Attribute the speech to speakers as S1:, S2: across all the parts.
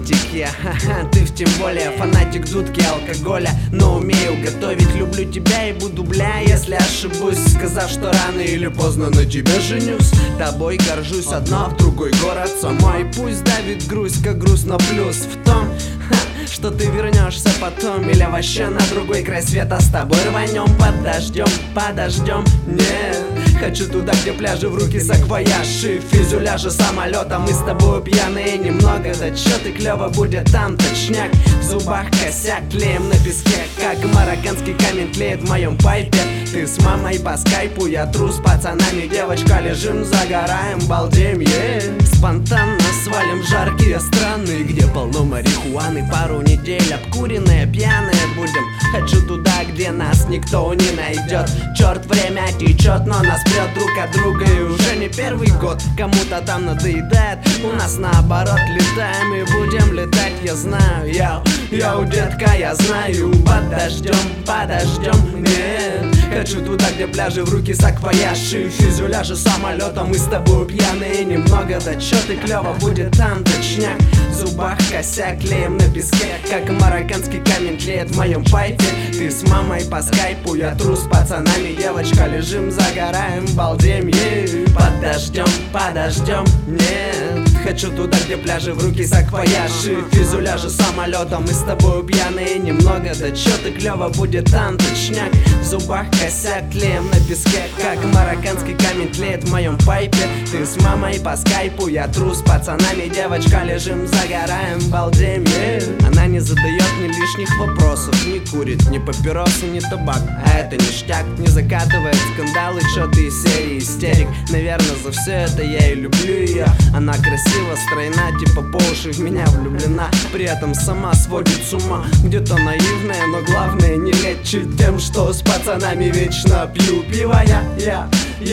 S1: романтик я, ха-ха, ты тем более фанатик дудки, алкоголя. Но умею готовить, люблю тебя и буду, бля, если ошибусь, сказав, что рано или поздно на тебя женюсь. Тобой горжусь, одна в другой город самой. Пусть давит грусть, как грустно, плюс в том, что ты вернешься потом или вообще на другой край света. С тобой рванем под дождем, нет. Хочу туда, где пляжи, в руки саквояж и фюзеляжи самолета. Мы с тобой пьяные немного, да чё ты, клёво будет там точняк. В зубах косяк, тлеем на песке, как марокканский камень тлеет в моем пайпе. Ты с мамой по скайпу, я тру с пацанами, девочка, лежим, загораем, балдеем, спонтанно свалим в жаркие страны, где полно марихуаны. Пару недель обкуренные, пьяные будем. Хочу туда, где нас никто не найдет. Черт, время течет, но нас прет друг от друга. И уже не первый год кому-то там надоедает. У нас наоборот, летаем и будем летать. Я знаю, йоу, детка, я знаю. Под дождем, нет. Хочу туда, где пляжи, в руки саквояж и фюзеляжи самолета. Мы с тобой пьяные немного, да чё ты, клёво будет там точняк. В зубах косяк, клеем на песке, как марокканский камень тлеет в моем пайпе. Ты с мамой по скайпу, я тру с пацанами, девочка, лежим, загораем, балдеем, под дождем, нет. Хочу туда, где пляжи, в руки саквояж и фюзеляжи самолета. Мы с тобой пьяные немного, да чё ты, клёво будет там точняк. В зубах косяк, тлеем на песке, как марокканский камень тлеет в моем пайпе. Ты с мамой по скайпу, я тру с пацанами, девочка, лежим, загораем, балдеем, Она не задает ни лишних вопросов, не курит ни папиросы, ни табак, а это ништяк. Не закатывает скандалы, что-то из серии истерик. Наверное, за все это я и люблю ее. Она красива, стройна, типа по уши в меня влюблена. При этом сама сводит с ума, где-то наивная, но главное не лечит тем, что с пацанами вечно пью пиво я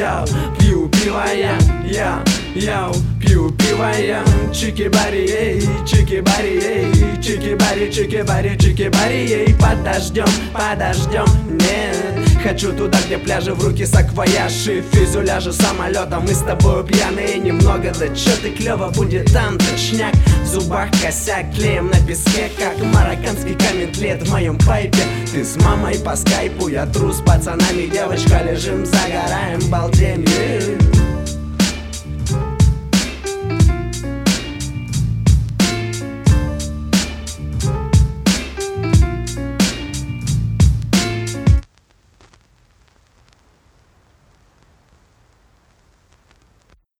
S1: пью пиво я пью пиво я. Чики-бари, ей, чики-бари, ей, чики-бари, чики-бари, чики-бари, ей. Под дождем, нет. Хочу туда, где пляжи, в руки саквояж и фюзеляжи самолета. Мы с тобой пьяные немного, да чё ты, клёво будет там точняк. В зубах косяк, клеем на песке, как марокканский камень тлеет в моем пайпе. Ты с мамой по скайпу, я тру с пацанами, девочка, лежим, загораем, балдеем,